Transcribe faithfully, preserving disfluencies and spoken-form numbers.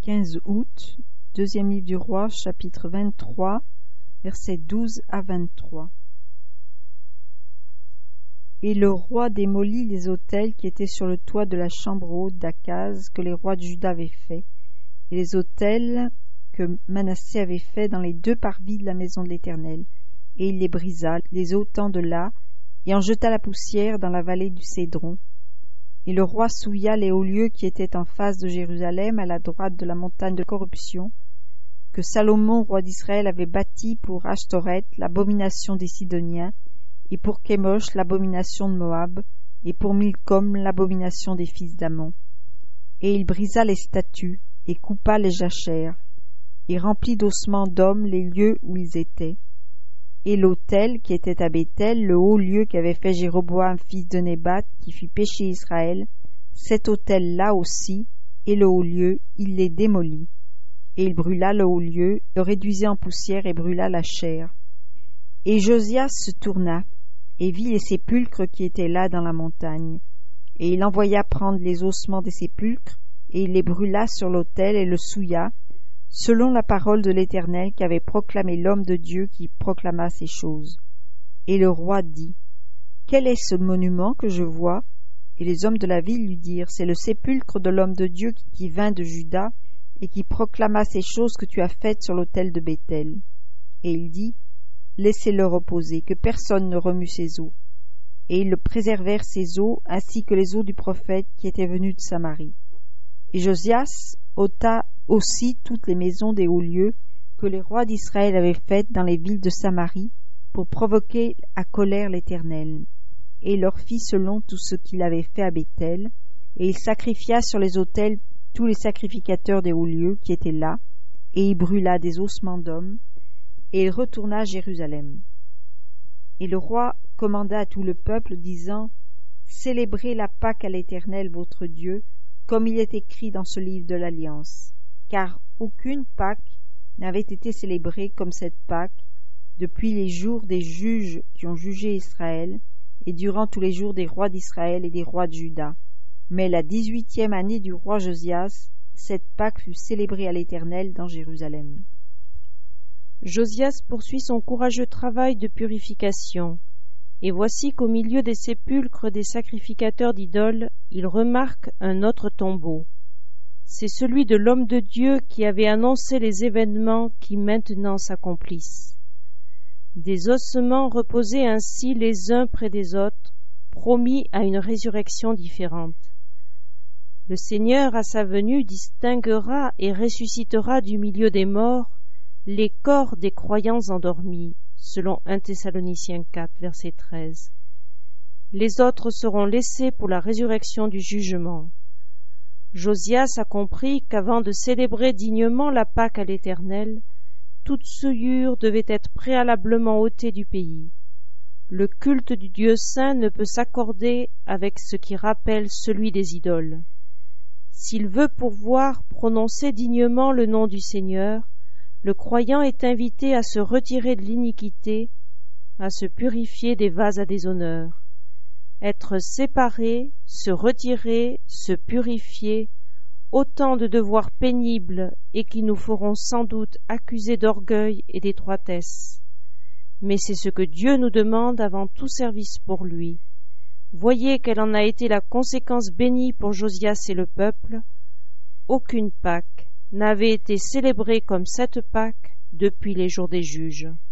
quinze août, deuxième livre du roi, chapitre vingt-trois, versets douze à vingt-trois. Et le roi démolit les autels qui étaient sur le toit de la chambre haute d'Akaz que les rois de Juda avaient fait, et les autels que Manassé avait fait dans les deux parvis de la maison de l'Éternel, et il les brisa, les ôtant de là, et en jeta la poussière dans la vallée du Cédron. Et le roi souilla les hauts lieux qui étaient en face de Jérusalem, à la droite de la montagne de corruption, que Salomon, roi d'Israël, avait bâti pour Ashtoreth, l'abomination des Sidoniens, et pour Kémosh, l'abomination de Moab, et pour Milcom, l'abomination des fils d'Ammon. Et il brisa les statues, et coupa les jachères, et remplit d'ossements d'hommes les lieux où ils étaient. Et l'autel qui était à Béthel, le haut lieu qu'avait fait Jéroboam fils de Nébat, qui fit pécher Israël, cet autel-là aussi, et le haut lieu, il les démolit. Et il brûla le haut lieu, le réduisit en poussière et brûla la chair. Et Josias se tourna, et vit les sépulcres qui étaient là dans la montagne. Et il envoya prendre les ossements des sépulcres, et il les brûla sur l'autel et le souilla, selon la parole de l'Éternel qu'avait proclamé l'homme de Dieu qui proclama ces choses. Et le roi dit, « Quel est ce monument que je vois ?» Et les hommes de la ville lui dirent, « C'est le sépulcre de l'homme de Dieu qui vint de Juda et qui proclama ces choses que tu as faites sur l'autel de Béthel. » Et il dit, « Laissez-le reposer, que personne ne remue ses os. » Et ils le préservèrent ses os, ainsi que les os du prophète qui était venu de Samarie. Et Josias ôta aussi toutes les maisons des hauts lieux que les rois d'Israël avaient faites dans les villes de Samarie pour provoquer à colère l'Éternel. Et il leur fit selon tout ce qu'il avait fait à Béthel, et il sacrifia sur les autels tous les sacrificateurs des hauts lieux qui étaient là, et il brûla des ossements d'hommes, et il retourna à Jérusalem. Et le roi commanda à tout le peuple, disant, « Célébrez la Pâque à l'Éternel votre Dieu, comme il est écrit dans ce livre de l'Alliance, car aucune Pâque n'avait été célébrée comme cette Pâque depuis les jours des juges qui ont jugé Israël et durant tous les jours des rois d'Israël et des rois de Juda. Mais la dix-huitième année du roi Josias, cette Pâque fut célébrée à l'Éternel dans Jérusalem. » Josias poursuit son courageux travail de purification. Et voici qu'au milieu des sépulcres des sacrificateurs d'idoles, il remarque un autre tombeau. C'est celui de l'homme de Dieu qui avait annoncé les événements qui maintenant s'accomplissent. Des ossements reposaient ainsi les uns près des autres, promis à une résurrection différente. Le Seigneur, à sa venue, distinguera et ressuscitera du milieu des morts les corps des croyants endormis, selon un Thessaloniciens quatre, verset treize. Les autres seront laissés pour la résurrection du jugement. Josias a compris qu'avant de célébrer dignement la Pâque à l'Éternel, toute souillure devait être préalablement ôtée du pays. Le culte du Dieu saint ne peut s'accorder avec ce qui rappelle celui des idoles. S'il veut pouvoir prononcer dignement le nom du Seigneur, le croyant est invité à se retirer de l'iniquité, à se purifier des vases à déshonneur. Être séparé, se retirer, se purifier, autant de devoirs pénibles et qui nous feront sans doute accuser d'orgueil et d'étroitesse. Mais c'est ce que Dieu nous demande avant tout service pour lui. Voyez quelle en a été la conséquence bénie pour Josias et le peuple. Aucune Pâque n'avait été célébrée comme cette Pâque depuis les jours des juges.